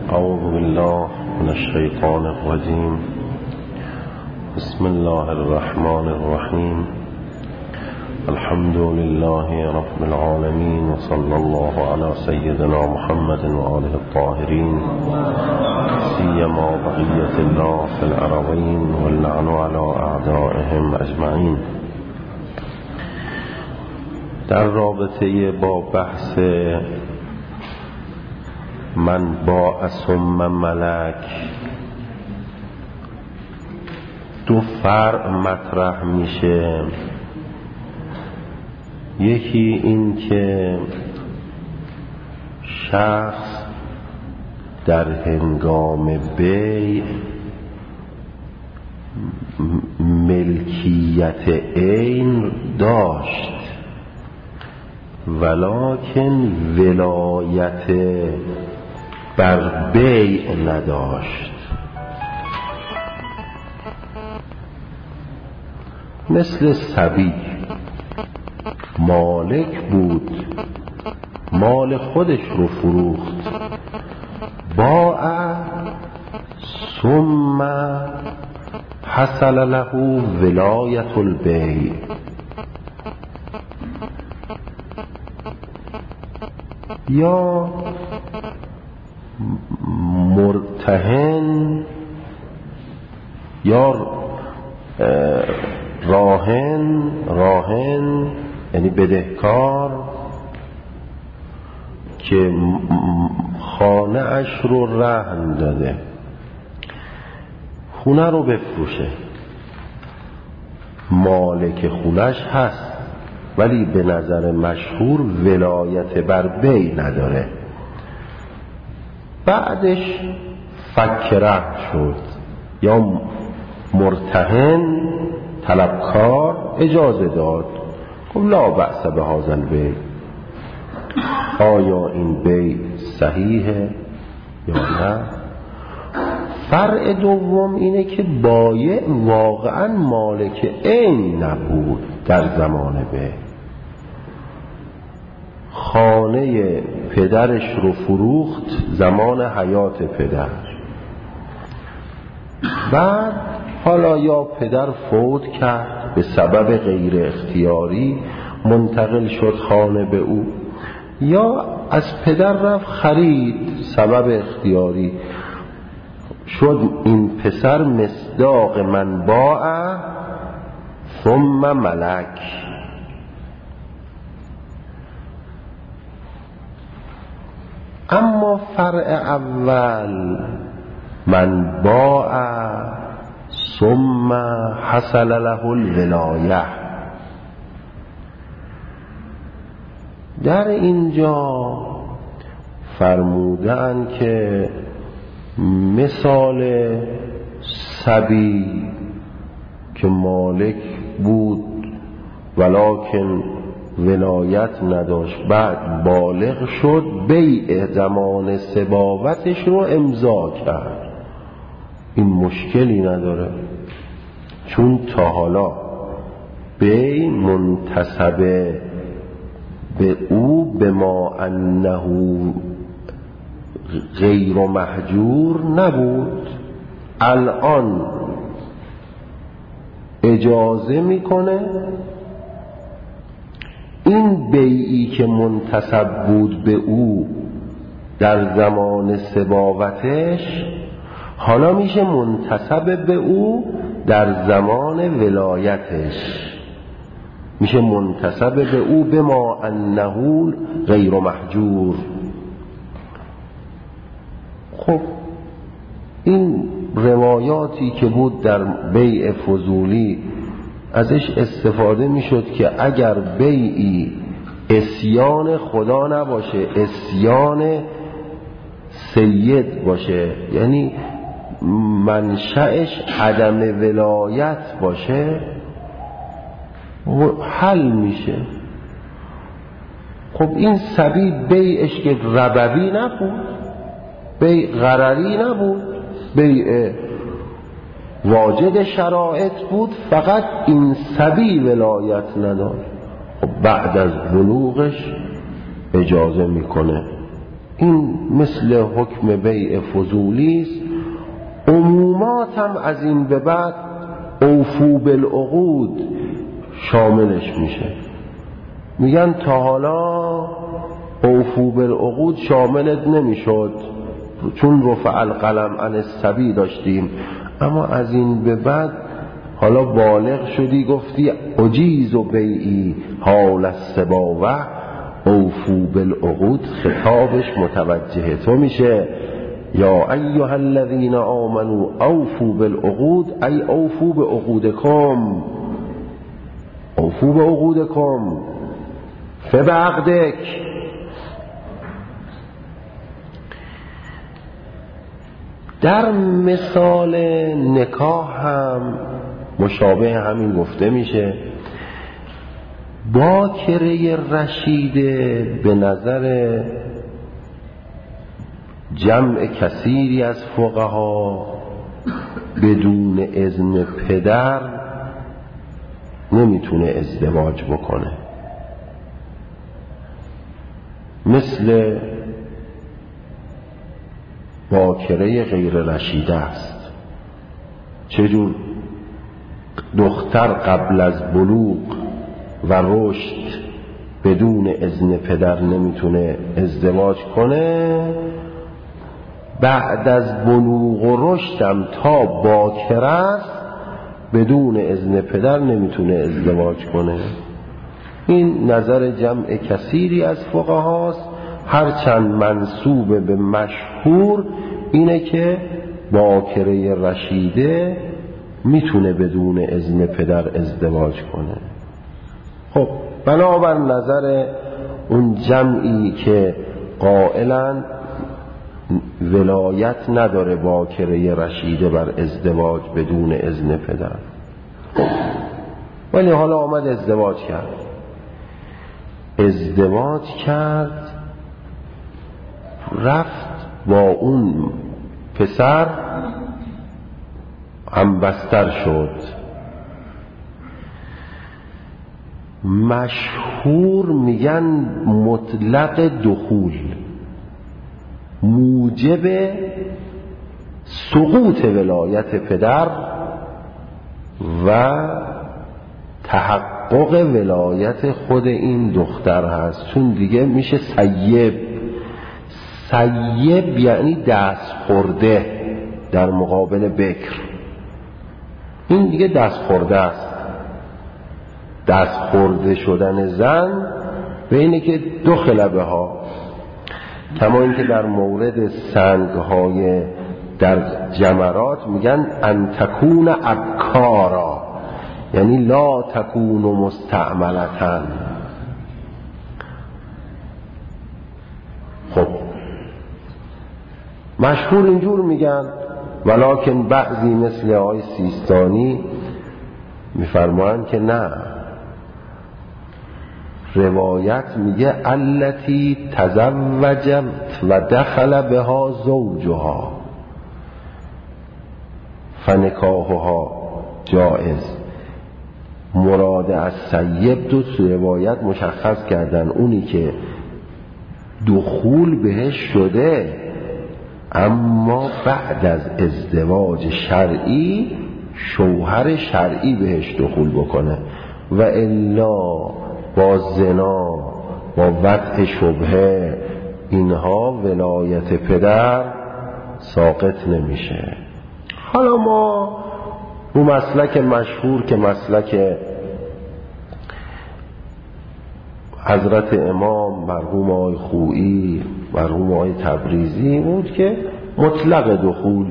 اعوذ بالله من الشیطان الرجیم. بسم الله الرحمن الرحیم. الحمد لله رب العالمين وصلى الله على سيدنا محمد وآله الطاهرين سيما بقية الله في الأرضين واللعن على أعدائهم أجمعين. در رابطه با بحث من با ثم ملک دو فرع مطرح میشه. یکی این که شخص در هنگام بیع ملکیت عین داشت ولکن ولایت بر بیع نداشت. مثل صبی مالک بود، مال خودش رو فروخت، باع ثم حصل له ولایت البیع. یا مرتهن یا راهن یعنی بدهکار که خانه اش رو رهن داده، خونه رو بفروشه، مالک خونش هست ولی به نظر مشهور ولایت بر بیع نداره. بعدش فک رهن شد یا مرتهن طلبکار اجازه داد، خب لا بأس به هذا البیع. آیا این بیع صحیحه یا نه؟ فرع دوم اینه که بایع واقعا مالک عین نبود در زمان بیع، خانه پدرش رو فروخت زمان حیات پدر، بعد حالا یا پدر فوت کرد به سبب غیر اختیاری منتقل شد خانه به او، یا از پدر رفت خرید سبب اختیاری شد. این پسر مصداق من باع ثم ملک. اما فرع اول من باع ثم حصل له الولایه، در اینجا فرمودن که مثال صبی که مالک بود ولکن ولایت نداشت، بعد بالغ شد، بیع زمان سباوتش رو امضا کرد، این مشکلی نداره، چون تا حالا بیع منتسب به او به ما انه غیر محجور نبود. الان اجازه میکنه این بیعی که منتسب بود به او در زمان سباوتش حالا میشه منتسب به او در زمان ولایتش، میشه منتسب به او به ما انه غیر محجور. خب این روایاتی که بود در بیع فضولی ازش استفاده میشد که اگر بیعی عصیان خدا نباشه، عصیان سید باشه، یعنی منشأش عدم ولایت باشه، حل میشه. خب این صبی بیعش که ربوی نبود، بیع غرری نبود، بیع واجد شرایط بود، فقط این صبی ولایت نداشت. خب بعد از بلوغش اجازه میکنه این مثل حکم بیع فضولی است. عمومات هم از این به بعد اوفو بالعقود شاملش میشه. میگن تا حالا اوفو بالعقود شاملت نمیشد چون رفع القلم عن الصبی داشتیم، اما از این به بعد حالا بالغ شدی گفتی اجیز و بیعی حال السباوه، اوفو بالعقود خطابش متوجه تو میشه. یا ایها الذین آمنوا اوفو بالعقود ای اوفو بعقودکم، اوفو بعقودکم فبعقدک. در مثال نکاح هم مشابه همین گفته میشه. باکره رشیده به نظر جمع کثیری از فقها بدون اذن پدر نمیتونه ازدواج بکنه، مثل باکره غیر رشیده است. چجور؟ دختر قبل از بلوغ و رشد بدون اذن پدر نمیتونه ازدواج کنه، بعد از بلوغ و رشدم تا باکره است بدون اذن پدر نمیتونه ازدواج کنه. این نظر جمع کثیری از فقهاست، هرچند منسوب به مشهور اینه که باکره رشیده میتونه بدون اذن پدر ازدواج کنه. خب بنابر نظر اون جمعی که قائلن ولایت نداره باکره رشیده بر ازدواج بدون اذن پدر، ولی حالا آمد ازدواج کرد رفت با اون پسر هم بستر شد. مشهور میگن مطلق دخول موجب سقوط ولایت پدر و تحقق ولایت خود این دختر هست، چون دیگه میشه سیب. سیب یعنی دست خورده در مقابل بکر، این دیگه دست خورده است. دست خورده شدن زن به اینه که دو خلبه ها، کما اینکه در مورد سنگ های در جمرات میگن ان تکون ابکارا، یعنی لا تکون مستعملتن. خب مشهور اینجور میگن، ولکن بعضی مثل آقای سیستانی میفرمایند که نه، روایت میگه التی تزوجت و دخل بها زوجها فنکاحها جائز. مراد از سیب دو روایت مشخص کردن، اونی که دخول بهش شده اما بعد از ازدواج شرعی شوهر شرعی بهش دخول بکنه، و الا با زنا با وضع شبهه اینها ولایت پدر ساقط نمیشه. حالا ما اون مسلک مشهور که مسلک حضرت امام مرحوم آقای خویی مرحوم آقای تبریزی بود که مطلق دخول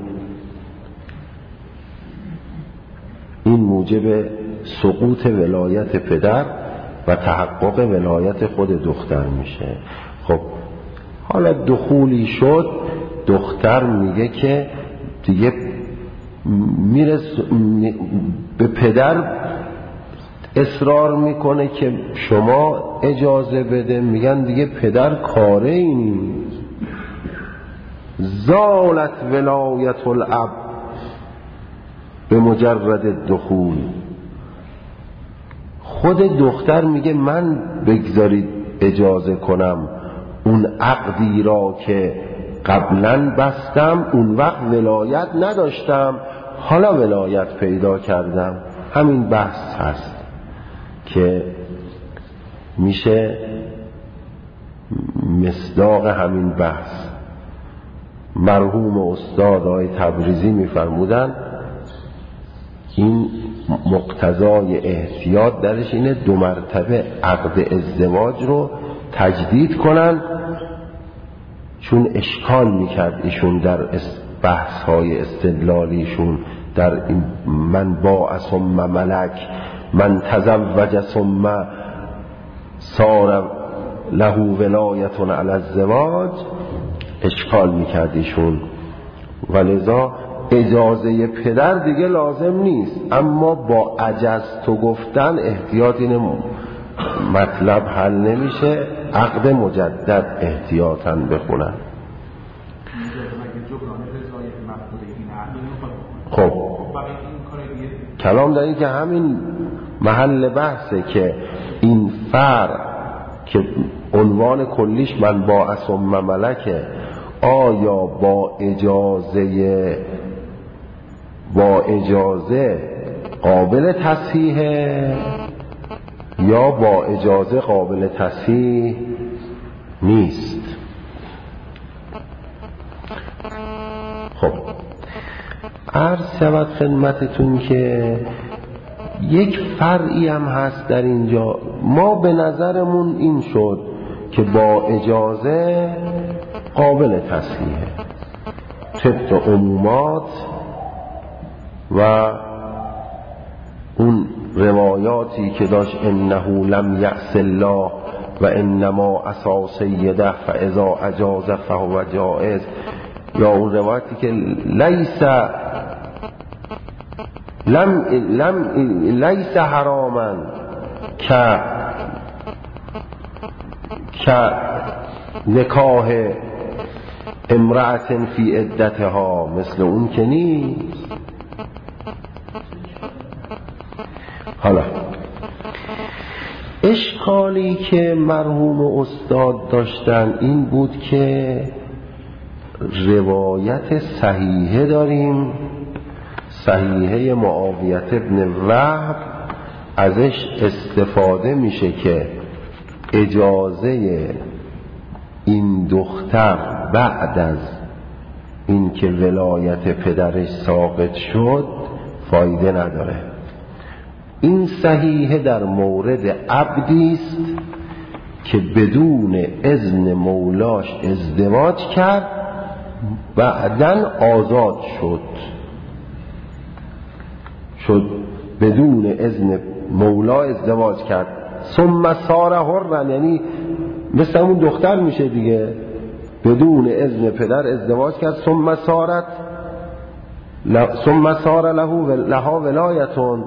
این موجب سقوط ولایت پدر و تحقق ولایت خود دختر میشه. خب حالا دخولی شد، دختر میگه که دیگه میره به پدر اصرار میکنه که شما اجازه بده، میگن دیگه پدر کاره این زالت ولایت الاب به مجرد دخول. خود دختر میگه من بگذارید اجازه کنم اون عقدی را که قبلا بستم اون وقت ولایت نداشتم، حالا ولایت پیدا کردم. همین بحث هست که میشه مصداق همین بحث. مرحوم استاد آقای تبریزی میفرمودن این مقتضای احتیاط درش اینه 2 مرتبه عقد ازدواج رو تجدید کنن، چون اشکال میکرد ایشون در بحث های استدلالیشون در من باع ثم ملک، من تزوج ثم صار له ولایت علی الزواج، اشکال میکرد ایشون. ولذا اجازه پدر دیگه لازم نیست، اما با عجزتو گفتن احتیاط اینه مطلب حل نمیشه، عقد مجدد احتیاطاً بخونن. خب کلام در این که همین محل بحثه که این فرع که عنوان کلیش من با ثم ملکه، آیا با اجازه قابل تصحیحه یا با اجازه قابل تصحیح نیست. خب عرض شود خدمتتون که یک فرعی هم هست در اینجا. ما به نظرمون این شد که با اجازه قابل تصحیحه طبق عمومات و اون روایاتی که داشت انه لم یعص الله و انما عصا سیده فاذا اجاز فهو جائز، یا اون روایتی که لیس حراما که نکاح امرأة فی عدتها، مثل اون که نیست. حالا اشکالی که مرحوم استاد داشتن این بود که روایت صحیحه داریم، صحیحه معاویه ابن وهب، ازش استفاده میشه که اجازه این دختر بعد از اینکه ولایت پدرش ساقط شد فایده نداره. این صحیحه در مورد عبدی است که بدون اذن مولاش ازدواج کرد، بعدن آزاد شد بدون اذن مولا ازدواج کرد، ثم صار حرا، یعنی مثل اون دختر میشه دیگه، بدون اذن پدر ازدواج کرد، ثم صار لها ولایتون.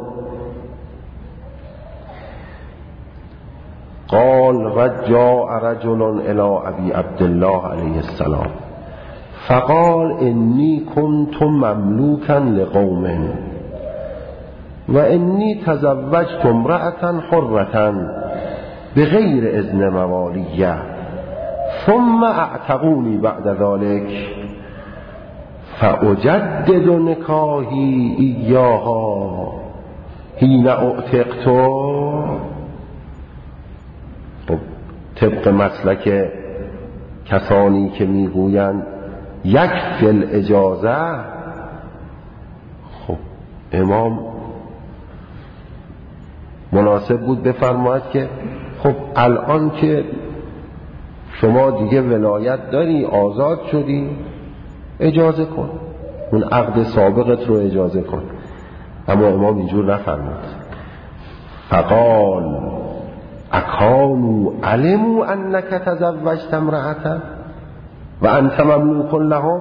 قال رجاء رجل الى ابي عبدالله علیه السلام فقال انی كنت مملوکا لقوم و انی تزوجت امرأة حرة بغیر اذن موالیه ثم اعتقونی بعد ذلك فاجدد نکاحی ایاها حین اعتقت. خب طبق مسلک کسانی که میگویند یک فل اجازه، خب امام مناسب بود بفرماید که خب الان که شما دیگه ولایت داری، آزاد شدی، اجازه کن، اون عقد سابقت رو اجازه کن. اما امام اینجور نفرمود. فقال اکانوا علموا انک تزوجت امرأة و انت مملوک لهم،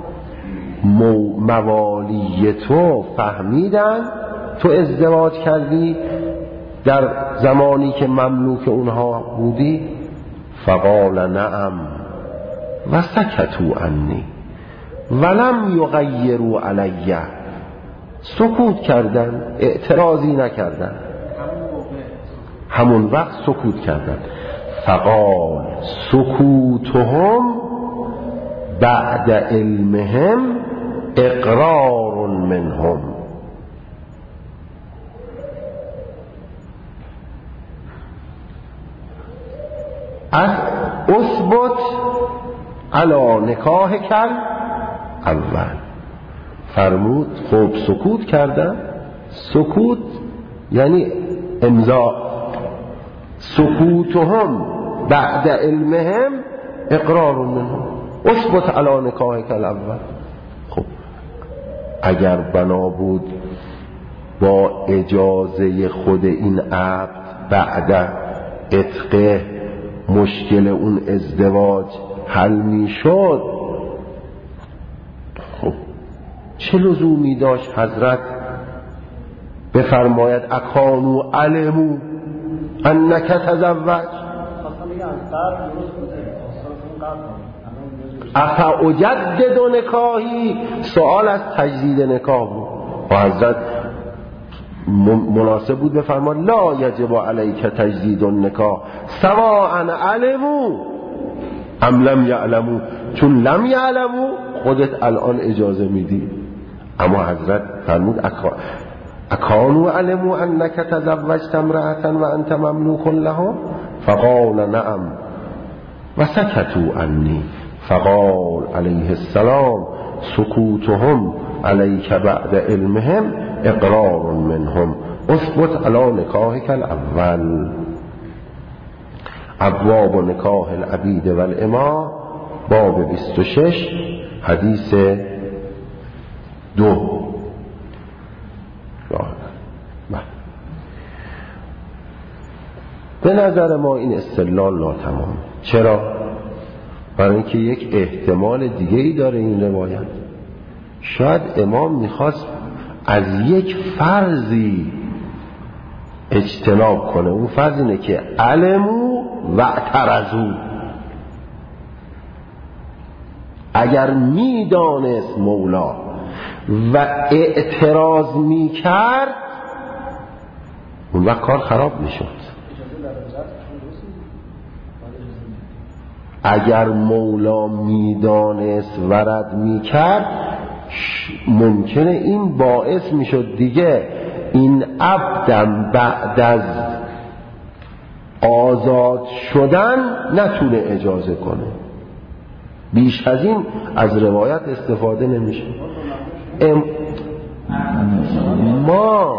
موالی تو فهمیدن تو ازدواج کردی در زمانی که مملوک اونها بودی؟ فقال نعم و سکتوا عنی ولم یغیروا علی، سکوت کردن، اعتراضی نکردن، همون وقت سکوت کردن. فقال سکوتهم بعد علمهم اقرار منهم. از اثبت علی نکاح کل اول فرمود خب سکوت کردن. سکوت یعنی امضا. سکوتهم بعد علمهم اقرار منهم اثبت علی نکاح کل اول. خب اگر بنا بود با اجازه خود این عبد بعد عتق مشکل اون ازدواج حل می شد، خب چه لزومی داشت حضرت بفرماید اکانو علمو انک تزوج؟ افا اجدد نکاحی، سوال از تجدید نکاح بود و حضرت مناسب بود بفرماد لا یجب علیک تجدید النکاح سواء علمو ام لم یعلمو، چون لم یعلمو خودت الان اجازه میدی. اما حضرت فرمود اکانو علمو انک تزوجت امرأة و انت مملوک لها؟ فقال نعم و سکتوا عنی. فقال علیه السلام سکوتهم علیک بعد علمهم اقرار منهم اثبت علی نکاحک الاول. ابواب نکاح العبید والاماء باب 26 حدیث 2. به نظر ما این استدلال ناتمام. چرا؟ برای اینکه یک احتمال دیگه ای داره این روایت. شاید امام میخواست از یک فرضی اجتناب کنه. اون فرض اینه که علمو و اعترضو، اگر میدانست مولا و اعتراض میکرد اون وقت کار خراب میشد. اگر مولا میدانست ورد میکرد ممکنه این باعث میشد دیگه این عبدم بعد از آزاد شدن نتونه اجازه کنه. بیش از این از روایت استفاده نمیشه. ما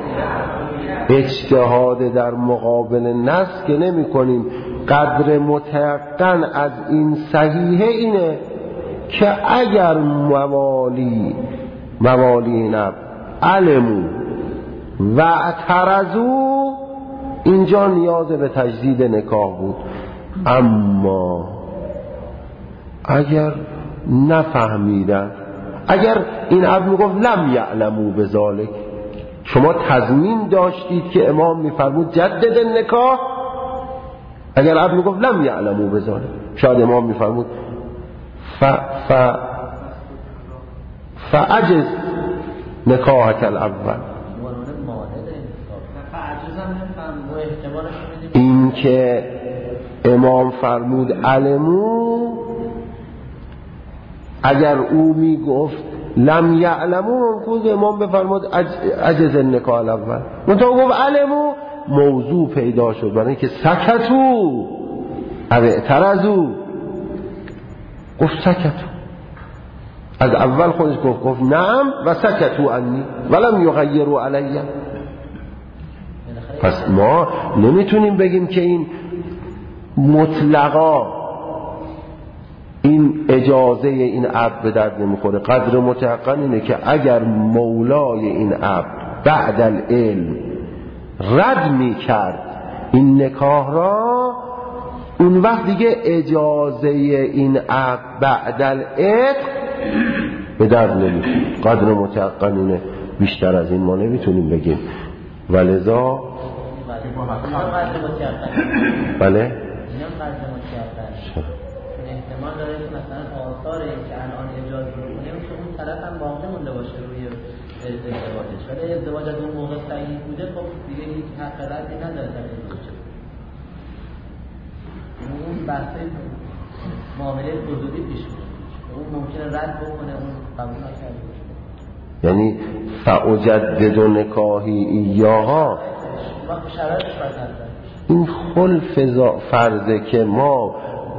اجتهاد در مقابل نص که نمی کنیم. قدر متيقن از این صحیحه اینه که اگر موالی نب علمو و اعترضو اینجا نیاز به تجدید نکاح بود. اما اگر نفهمیدن، اگر این عبد میگفت لم یعلمو بذالک، شما تضمین داشتید که امام میفرمود جدد نکاح؟ اگر عبد میگفت لم یعلمو بذالک، شاید امام میفرمود فعجز نکاحک الاول. این که امام فرمود علمو، اگر او میگفت لم یعلمو ممکن امام بفرمود عجز نکاح الاول. منطقه گفت علمو، موضوع پیدا شد برای اینکه سکتو او اعترضو، گفت سکتو. از اول خودش گفت نعم و سکتو عنی ولم یغیروا علی. پس ما نمیتونیم بگیم که این مطلقا این اجازه این عبد به درد نمیخوره. قدر متيقن اینه که اگر مولای این عبد بعد العلم رد میکرد این نکاح را، اون وقت دیگه اجازه این عبد بعد العتق به درد نمیخوره. قدر متيقن اینه، بیشتر از این ما نمیتونیم بگیم. ولذا بله احتمال داره که مثلا آثار که الان اجازه می‌کنه میشه اون طرف هم باقی مونده باشه روی ازدواجش. ولی ازدواج از اون موقع صحیح بوده، خب دیگه هیچ حق ردی نداره در ازدواج. بحث معامله حضوری پیش میاد، اون ممکنه رد بکنه، اون قبول نکرده باشه. یعنی فاجدد نکاحی ایاها شرایطش بدتر. این خلف فرضه که ما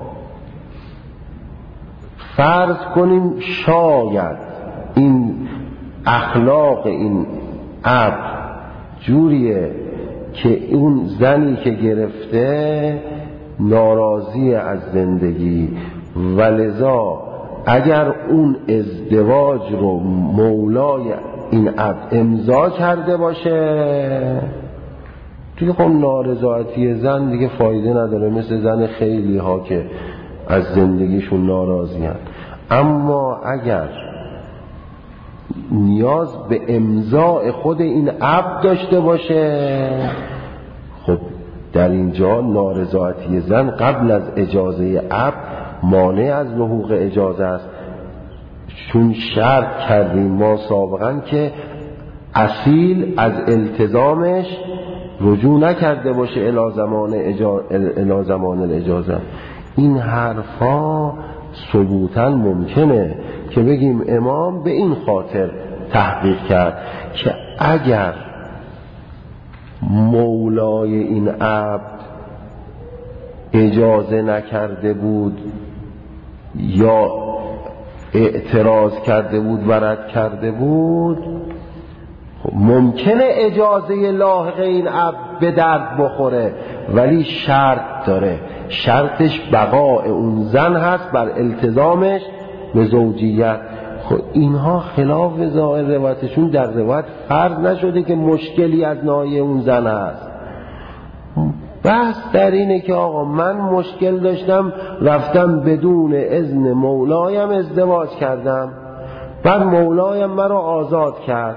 فرض کنیم شاید این اخلاق این عبد جوریه که اون زنی که گرفته ناراضی از زندگی و لذا اگر اون ازدواج رو مولای این عبد امضا کرده باشه دیگه خب نارضایتی زن دیگه فایده نداره، مثل زن خیلی ها که از زندگیشون ناراضی هست. اما اگر نیاز به امضاء خود این عبد داشته باشه، خب در اینجا نارضایتی زن قبل از اجازه عبد مانع از لحوق اجازه است، چون شرط کردیم ما سابقا که اصیل از التزامش رجوع نکرده باشه الی زمان الاجازه. این حرفا ثبوتاً ممکنه که بگیم امام به این خاطر تحقیق کرد که اگر مولای این عبد اجازه نکرده بود یا اعتراض کرده بود و رد کرده بود، ممکنه اجازه لاحق این عبد به درد بخوره، ولی شرط داره، شرطش بقاء اون زن هست بر التزامش به زوجیت. خب اینها خلاف ظاهر روایتشون در روایت فرض نشده که مشکلی از ناحیه اون زن هست. بحث در اینه که آقا من مشکل داشتم رفتم بدون اذن مولایم ازدواج کردم، بعد مولایم مرا آزاد کرد،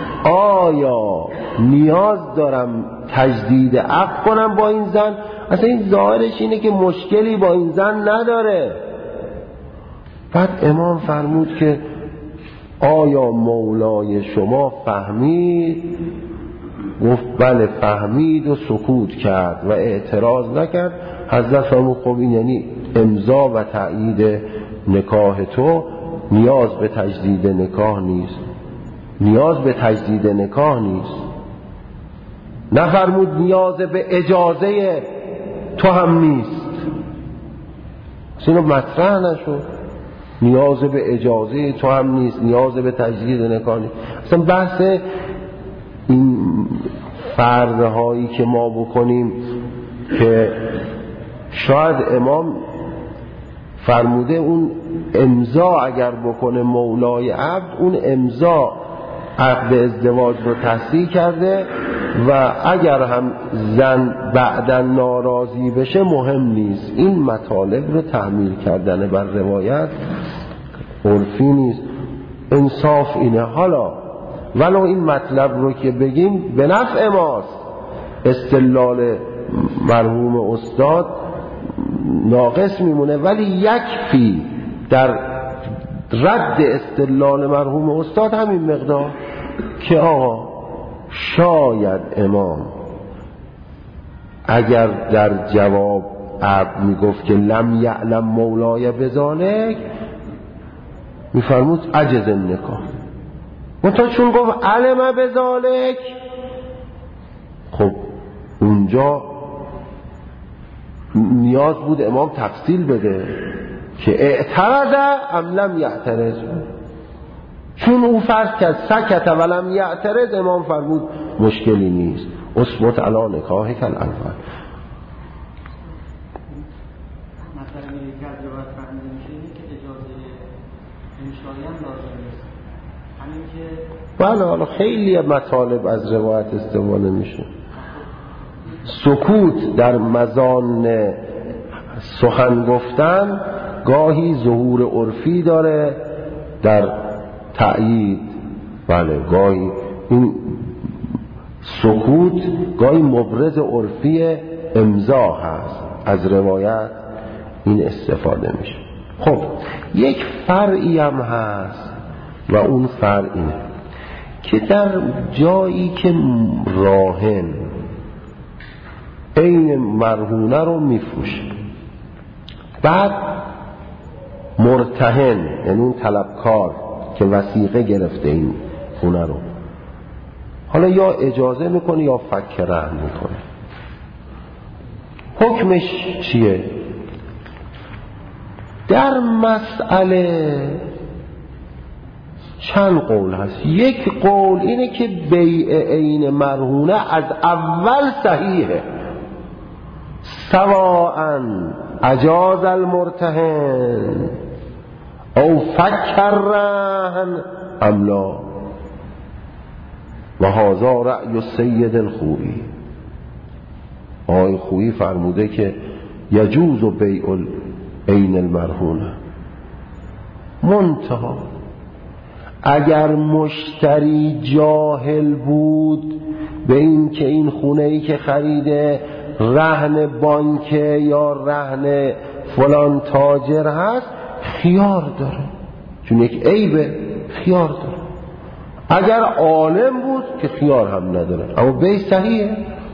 آیا نیاز دارم تجدید عقد کنم با این زن؟ اصلا این ظاهرش اینه که مشکلی با این زن نداره. بعد امام فرمود که آیا مولای شما فهمید؟ گفت بله فهمید و سکوت کرد و اعتراض نکرد. حضرت فرمود خب این یعنی امضا و تأیید نکاح تو، نیاز به تجدید نکاح نیست، نیاز به تجدید نکاح نیست. نفرمود نیاز به اجازه تو هم نیست، اینو مطرح نشد. نیاز به اجازه تو هم نیست، نیاز به تجدید نکاح نیست. اصلا بحث این فرض هایی که ما بکنیم که شاید امام فرموده اون امضا اگر بکنه مولای عبد، اون امضا عقد ازدواج رو تصحیح کرده و اگر هم زن بعداً ناراضی بشه مهم نیست. این مطالب رو تحمیل کردن بر روایت عرفی نیست، انصاف اینه. حالا ولو این مطلب رو که بگیم به نفع ماست، استدلال مرحوم استاد ناقص میمونه، ولی یکفی در رد استدلال مرحوم استاد همین مقدار که آقا شاید امام اگر در جواب عبد میگفت که لم یعلم مولای بذالک، میفرمود عجز النکاح، منتها چون گفت علم بذالک، خب اونجا نیاز بود امام تفصیل بده که اعترض ام لم یعترض. چون او فرض کرد سکت ولم یعترض، امام فرمود مشکلی نیست، اثبت علی نکاحک الاول. مثلا یک از روایت فهمیده میشه اینه که اجازه انشایی هم لازم نیست، همین که بله. حالا خیلی مطالب از روایت استفاده میشه. سکوت در مزان سخن گفتن گاهی ظهور عرفی داره در تأیید، بله گاهی این سکوت گاهی مبرز عرفی امضا هست، از روایت این استفاده میشه. خب یک فرعی هم هست و اون فرع اینه که در جایی که راهن این مرهونه رو میفروشه، بعد مرتهن یعنی اون طلبکار که وثیقه گرفته این خونه رو، حالا یا اجازه میکنه یا فک رهن میکنه. حکمش چیه؟ در مسئله چند قول هست. یک قول اینه که بیع عین مرهونه از اول صحیحه، سواء اجاز المرتهن او فک الرهن ام لا، و هذا رأی السید الخوئی. آقای خوئی فرموده که یجوز بیع عین المرهونه، منتها اگر مشتری جاهل بود به این که این خونه‌ای که خریده رهن بانکه یا رهن فلان تاجر هست، خیار داره، چون یک عیبه خیار داره. اگر عالم بود که خیار هم نداره. اما بیع صحیحه،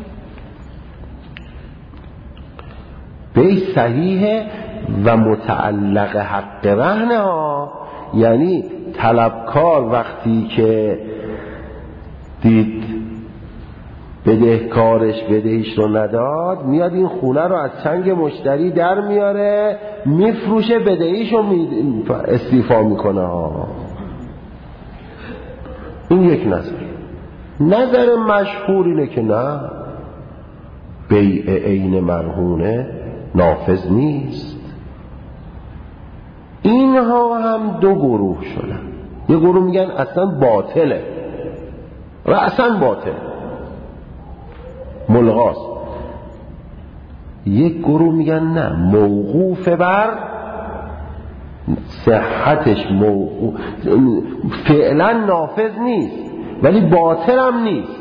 بیع صحیحه و متعلق حق رهنه ها. یعنی طلبکار وقتی که دید بدهکارش بدهیش رو نداد، میاد این خونه رو از چنگ مشتری در میاره، میفروشه، بدهیش رو استیفا میکنه ها. این یک نظر مشهور اینه که نه، بیع عین مرهونه نافذ نیست. اینها هم دو گروه شدن. یه گروه میگن اصلا باطله، رأساً باطل، ملغاست. یک گروه میگن نه، موقوف بر صحتش، فعلا نافذ نیست ولی باطل هم نیست.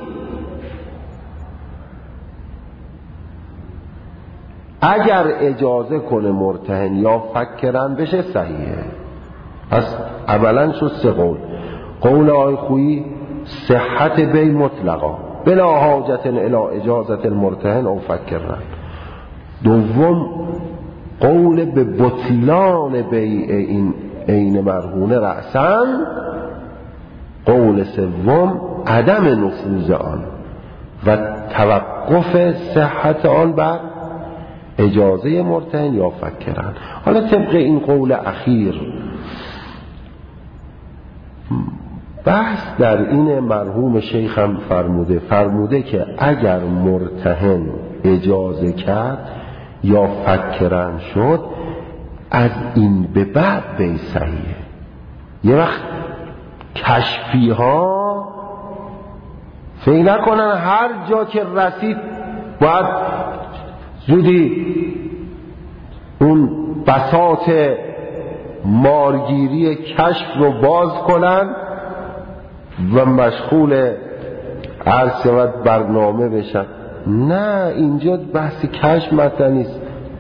اگر اجازه کنه مرتهن یا فکرن بشه صحیحه. پس اولا شد سه قول. قول آقای خویی صحت بیع مطلقا بلا حاجت الی اجازت المرتهن او فکرن. دوم قول به بطلان بیع این عین مرهونه رأساً. قول سوم عدم نفوذ آن و توقف صحت آن بر اجازه مرتهن یا فکرن. حالا طبق این قول اخیر بحث در این مرحوم شیخ هم فرموده که اگر مرتهن اجازه کرد یا فکرن شد، از این به بعد بیع صحیحه. یه وقت کشفی ها فکر نکنن هر جا که رسید باید زودی اون بساط مارگیری کشف رو باز کنن و مشغول هر شود برنامه بشن. نه، اینجا بحث کشف مطرح نیست،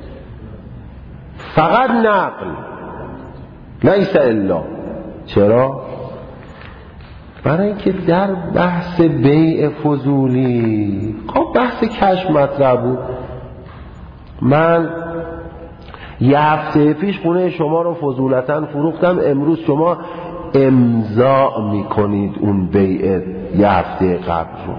فقط نقل، لیس الا. چرا؟ برای اینکه در بحث بیع فضولی خب بحث کشف مطرح بود. من یه هفته پیش خونه شما رو فضولتاً فروختم، امروز شما امضا میکنید اون بیع یه هفته قبل رو.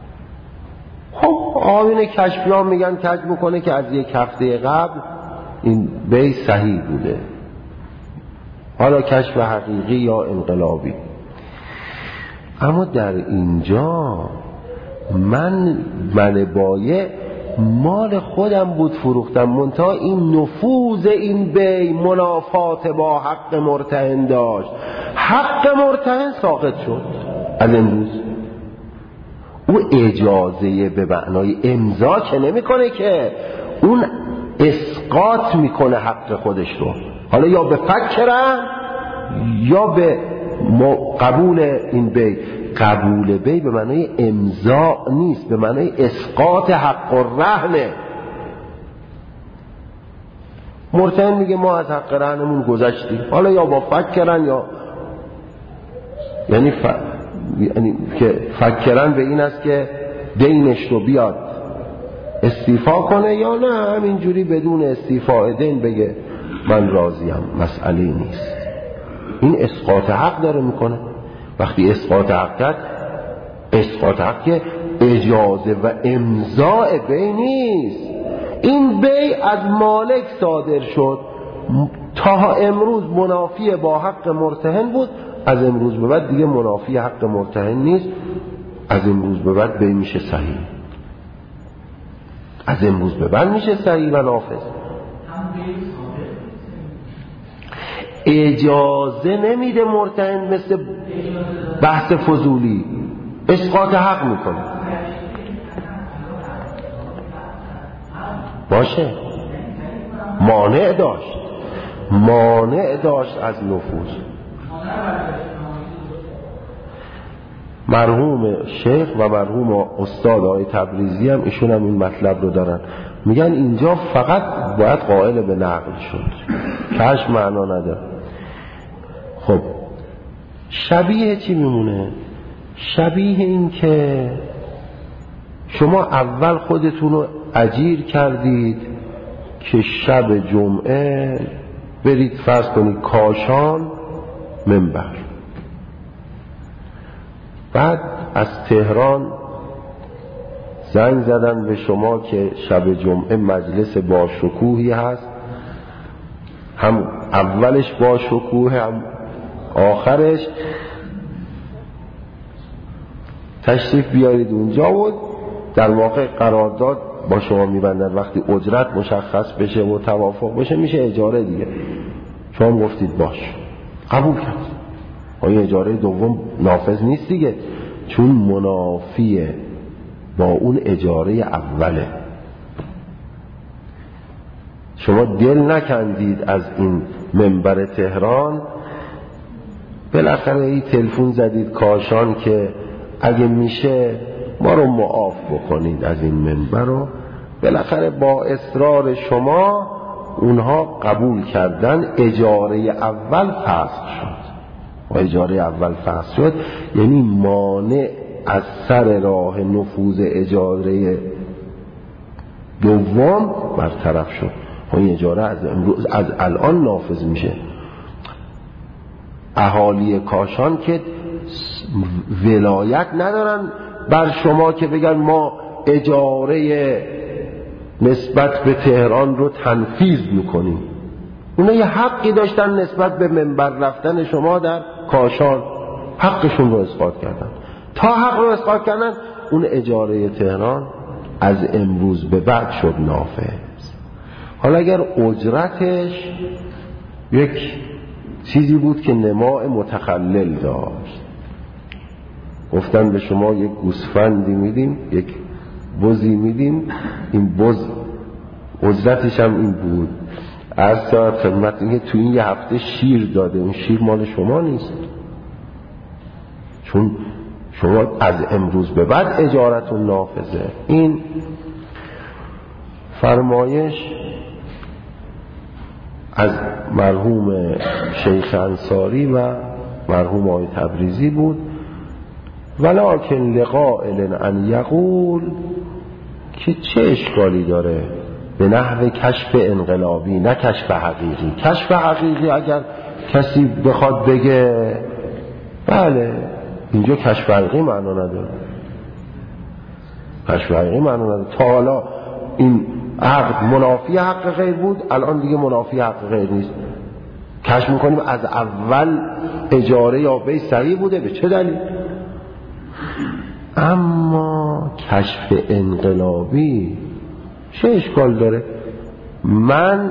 خب آیین کشفی ها میگن کشف میکنه که از یک هفته قبل این بیع صحیح بوده، حالا کشف حقیقی یا انقلابی. اما در اینجا من بایع مال خودم بود فروختم، منتها این نفوذ این بیع منافات با حق مرتهن داشت. حق مرتهن ساقط شد از امروز. او اجازه به معنای امضا که نمیکنه، که اون اسقاط میکنه حق خودش رو. حالا یا به فکرن یا به قبول این بیع. قبول بیع به معنای امضا نیست، به معنای اسقاط حق الرهن. مرتهن میگه ما از حق رهنمون گذشتیم، حالا یا با فکرن یا یعنی که فکرن به این است که دینش رو بیاد استیفا کنه، یا نه همینجوری بدون استیفاء دین بگه من راضیم، مسئله نیست. این اسقاط حق داره میکنه. وقتی اسقاط حق کرد، اسقاط حق که اجازه و امضاء بی نیست. این بی از مالک صادر شد، تا امروز منافی با حق مرتهن بود، از امروز به بعد دیگه منافی حق مرتهن نیست. از امروز به بعد بی میشه صحیح، از امروز به بعد میشه صحیح و نافذ. اجازه نمیده مرتهن، مثل بحث فضولی اسقاط حق میکنه. باشه، مانع داشت از نفوذ. مرحوم شیخ و مرحوم استاد آقای تبریزی هم ایشون هم این مطلب رو دارن، میگن اینجا فقط باید قائل به نقل شد، کش معنا نداره. خب شبیه چی میمونه؟ شبیه این که شما اول خودتون رو اجیر کردید که شب جمعه برید فرض کنید کاشان منبر، بعد از تهران زنگ زدن به شما که شب جمعه مجلس با شکوهی هست، هم اولش با شکوه هم آخرش، تشریف بیارید اونجا. بود در واقع قرارداد با شما میبندن، وقتی اجرت مشخص بشه و توافق بشه میشه اجاره دیگه. شما گفتید باش، قبول کرد. این اجاره دوم نافذ نیست دیگه، چون منافیه با اون اجاره اوله. شما دل نکندید از این منبر تهران، بالاخره ای تلفن زدید کاشان که اگه میشه ما رو معاف بکنید از این منبر رو. بالاخره با اصرار شما اونها قبول کردن، اجاره اول فسخ شد. و اجاره اول فسخ شد یعنی مانع از سر راه نفوذ اجاره دوم برطرف شد. این اجاره از الان نافذ میشه. اهالی کاشان که ولایت ندارن بر شما که بگن ما اجاره نسبت به تهران رو تنفیذ میکنیم. اونا یه حقی داشتن نسبت به منبر رفتن شما در کاشان، حقشون رو اسقاط کردن. تا حق رو اسقاط کردن، اون اجاره تهران از امروز به بعد شد نافذ. حالا اگر اجرتش یک چیزی بود که نماء متخلل داشت، گفتن به شما یک گوسفندی میدیم، یک بزی میدیم، این بز اجرتش هم این بود، از ساعت خدمت اینکه تو این یه هفته شیر داده، اون شیر مال شما نیست، چون شما از امروز به بعد اجارتون نافذه. این فرمایش از مرحوم شیخ انصاری و مرحوم آقای تبریزی بود. ولکن لقائل ان یقول، که چه اشکالی داره به نحو کشف انقلابی نه کشف حقیقی. کشف حقیقی اگر کسی بخواد بگه بله، اینجا کشف حقیقی معنا نداره. کشف حقیقی معنا نداره. تا حالا این عقد منافی حق غیر بود، الان دیگه منافی حق غیر نیست. کشف میکنیم از اول اجاره یا بی صحیح بوده، به چه دلیل؟ اما کشف انقلابی چه اشکال داره؟ من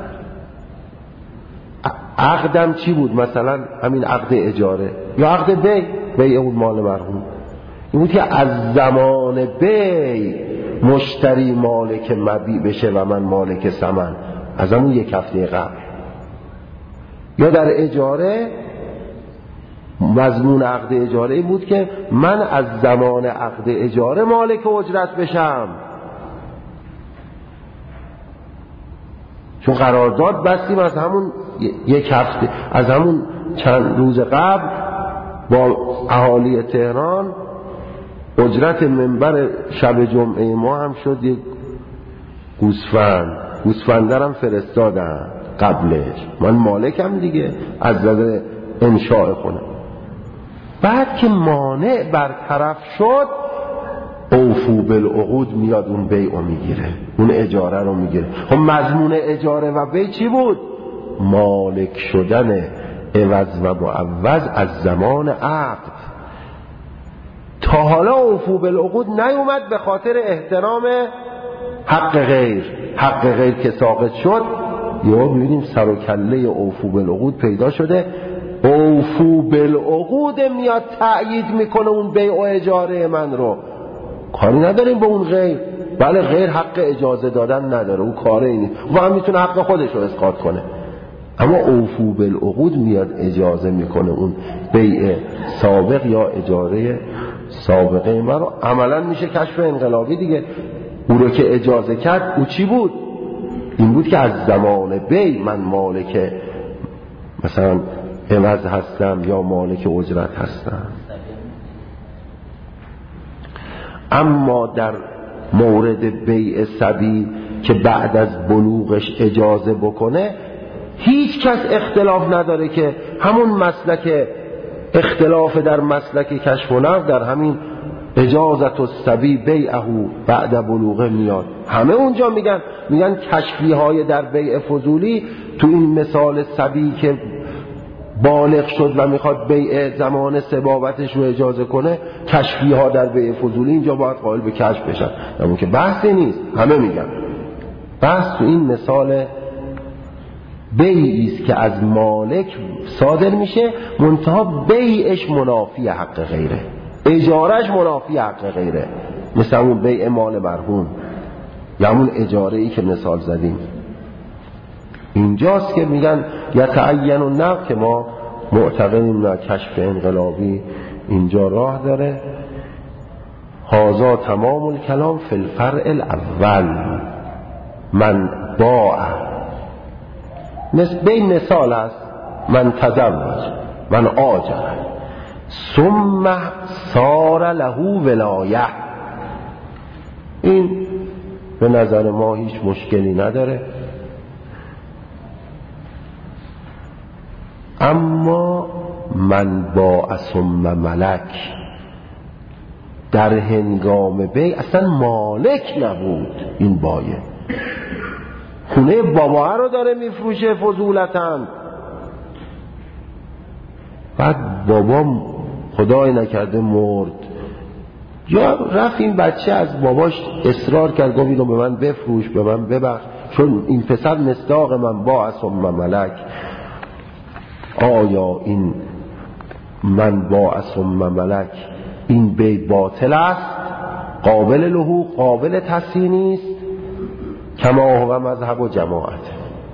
عقدم چی بود؟ مثلا همین عقد اجاره یا عقد بی اون مال مرحوم، این بود که از زمان بی مشتری مالک مبیع بشه و من مالک ثمن، از همون یک هفته قبل. یا در اجاره مضمون عقد اجاره بود که من از زمان عقد اجاره مالک اجرت بشم، چون قرارداد بستیم از همون یک هفته، از همون چند روز قبل با اهالی تهران. اجرت منبر شب جمعه ما هم شد یک گوسفندرم فرستادن. قبلش، من مالکم دیگه از نظر انشاء خونه. بعد که مانع برطرف شد اوفو بالعقود میاد اون بیعو میگیره، اون اجاره رو میگیره. خب مضمون اجاره و بیع چی بود؟ مالک شدن عوض و معوض از زمان عقد. تا حالا اوفو بالعقود نیومد به خاطر احترام حق غیر. حق غیر که ساقط شد یا میبینیم سر و کله اوفو بالعقود پیدا شده. اوفو بالعقود میاد تأیید میکنه اون بیع و اجاره من رو. کاری نداریم به اون غیر. بله غیر حق اجازه دادن نداره، اون کاره اینه و هم میتونه حق خودش رو اسقاط کنه. اما اوفو بالعقود میاد اجازه میکنه اون بیع سابق یا اجاره سابقه من رو. عملا میشه کشف انقلابی دیگه. او رو که اجازه کرد او چی بود؟ این بود که از زمان بیع من مالک مثلا عوض هستم یا مالک اجرت هستم. اما در مورد بیع صبی که بعد از بلوغش اجازه بکنه هیچ کس اختلاف نداره که همون مسلک اختلاف در مسلک کشف و نقد در همین اجازت الصبی بیعه بعد بلوغه میاد. همه اونجا میگن کشفی های در بیع فضولی تو این مثال صبی که بالغ شد و میخواد بیع زمان سبابتش رو اجازه کنه، کشفی ها در بیع فضولی اینجا باید قائل به کشف بشن. اما که بحثی نیست، همه میگن بحث تو این مثال بیعی است که از مالک صادر میشه، منتها بیعش منافی حق غیره، اجارهش منافی حق غیره، مثل اون بیع مال مرهون یا همون اجاره ای که مثال زدیم. اینجاست که میگن یتعین النقد که ما معتقدیم نه کشف انقلابی اینجا راه داره. هذا تمام الکلام فی الفرع الاول. من باع به مثال است من تزوج من آجر ثم صار له ولایه. این به نظر ما هیچ مشکلی نداره. اما من باع ثم ملک در هنگام بیع اصلا مالک نبود. این بایه خونه بابا رو داره میفروشه فضولتاً، بعد بابا خدای نکرده مرد یا رفت این بچه از باباش اصرار کرد گفت اینو به من بفروش، به من ببخش، چون این پسر مصداق من باع ثم ملک. آیا این من باع ثم ملک این بیع باطل است؟ قابل لحوق، قابل تصحیح نیست؟ کما هو مذهب و جماعت.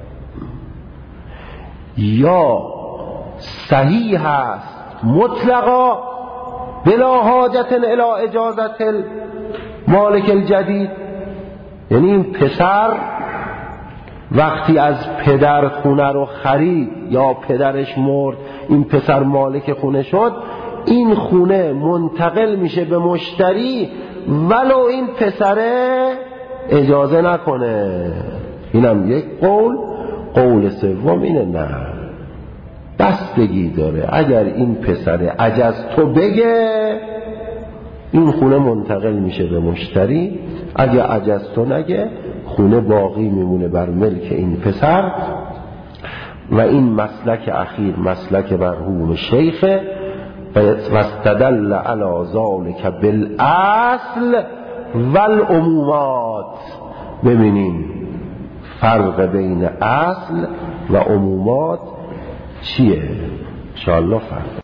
یا صحیح است مطلقا بلا حاجت الی اجازت مالک الجدید. یعنی این پسر وقتی از پدر خونه رو خرید یا پدرش مرد، این پسر مالک خونه شد، این خونه منتقل میشه به مشتری ولو این پسره اجازه نکنه. اینم یک قول سوم اینه نه، بستگی داره. اگر این پسره عجز تو بگه این خونه منتقل میشه به مشتری، اگر عجز تو نگه خونه باقی میمونه بر ملک این پسر. و این مسلک اخیر مسلک مرحوم شیخه. و استدل علی ذلک بالاصل والعمومات. ببینیم فرق بین اصل و عمومات چیه؟ انشاءالله فرق